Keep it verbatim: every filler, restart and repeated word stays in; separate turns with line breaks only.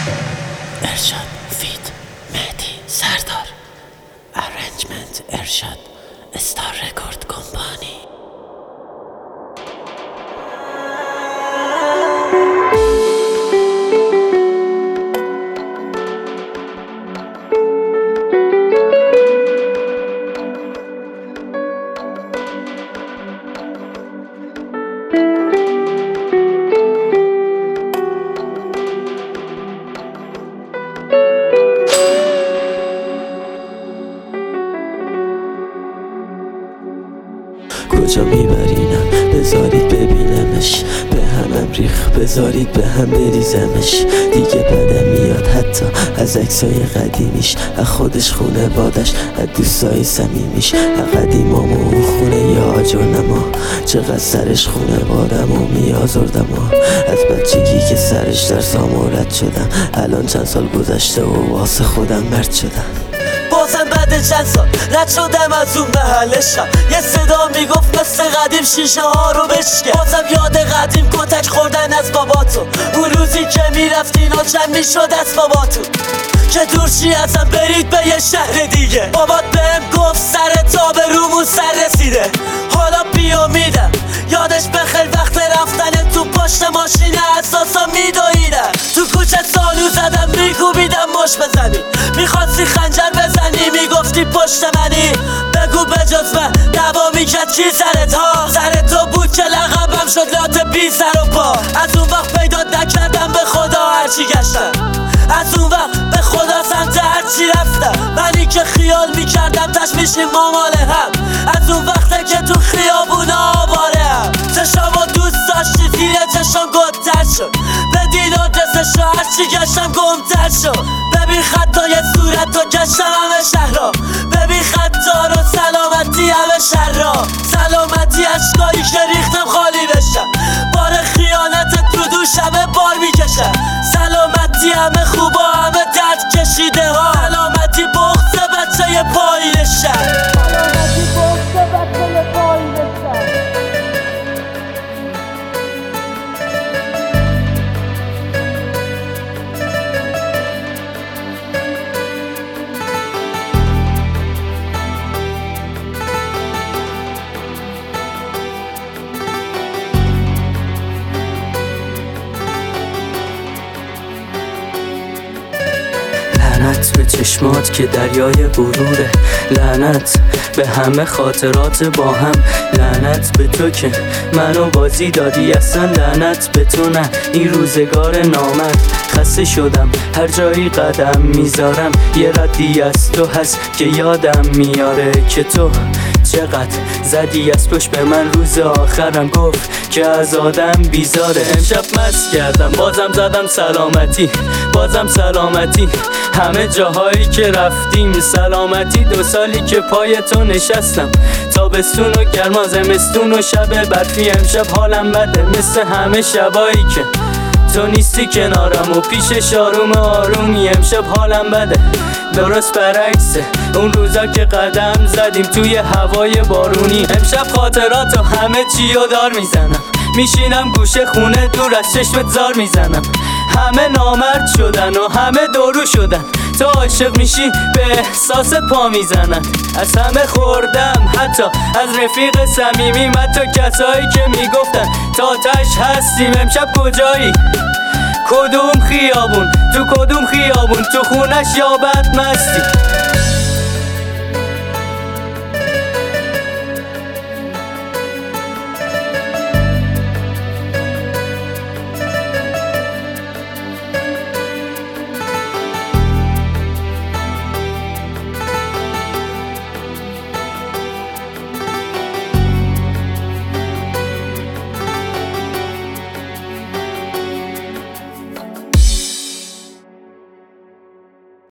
ارشاد فیت مهدی سردار. ارنجمنت ارشاد استار رکورد کمپانی.
کجا میبرینم بذارید ببینمش، به همم ریخ بذارید به هم بریزمش. دیگه بدم میاد حتی از عکسای قدیمیش، از خودش خونه بادش، از دوستای صمیمیش، از قدیمام و اون خونه یا آجر نما. چقدر سرش خونه بادم و میازردم، از بچگی که سرش در سامورد شدم. الان چند سال گذشته و واسه خودم مرد شدم.
بازم بعد چند سال رد شدم از اون محلشم. یه صدا میگفت مثل قدیم شیشه ها رو بشکن. بازم یاد قدیم کتک خوردن از باباتو، اون روزی که میرفتی ناچم میشد از باباتو که دورشی ازم برید به یه شهر دیگه. بابات بهم گفت سر تا به رومون سر رسیده. حالا بیا میدم یادش بخیر وقت رفتن تو پشت ماشین اساسا میدویدم. تو کوچه سالو زدم میکوبیدم مش بزنی، میخواستی خنجر بزنی میگفتی پشت منی. بگو بجز من دعوا میکرد کی سرت ها؟ سر تو بود که لقبم شد لات بی سر و پا. از اون وقت پیدا نکردم به خدا هرچی گشتم، از اون وقت به خدا سمت هرچی رفتم. منی که خیال میکردم تش میشیم مامال هم، از اون وقته که تو خیابونا آواره هم. چشامو دوست داشتی زیر چشام گدتر شد، بدین آدرسشو هرچی گشتم گمتر شد. ببین خطای صورت و گشتم همه شهرها، ببین خطا رو سلامتی همه شهرها. سلامتی اشکایی که ریختم خالی بشم، بار خیانت تو دوشمه بار میکشم. سلامتی همه خوبا همه درد کشیده ها، سلامتی بغض بچه پایین شهر، سلامتی بغض بچه پایین شهر.
لعنت به چشمات که دریای غروره، لعنت به همه خاطرات با هم، لعنت به تو که منو بازی دادی اصلا، لعنت به تو نه این روزگار نامرد. خسته شدم هر جایی قدم میذارم، یه ردی از تو هست که یادم میاره که تو چقدر زدی از پشت به من. روز آخرم گفت که از آدم بیزاره. امشب مست کردم بازم زدم سلامتی، بازم سلامتی همه جاهایی که رفتیم. سلامتی دو سالی که پای تو نشستم، تابستون و گرما زمستون و شب برفی. امشب حالم بده مثل همه شبایی که تو نیستی کنارم و پیش آروم آرومی. امشب حالم بده درست برعکسه اون روزا که قدم زدیم توی هوای بارونی. امشب خاطرات و همه چی رو دار میزنم، میشینم گوشه خونه دور از چشمت زار میزنم. همه نامرد شدن و همه دورو شدن، تو عاشق میشی به احساس پا میزنن. از همه خوردم حتی از رفیق صمیمیم، حتی کسایی که میگفتن تا تش هستیم. امشب کجایی؟ کدوم خیابون؟ تو کدوم خیابون؟ تو خونش یا بدمستی؟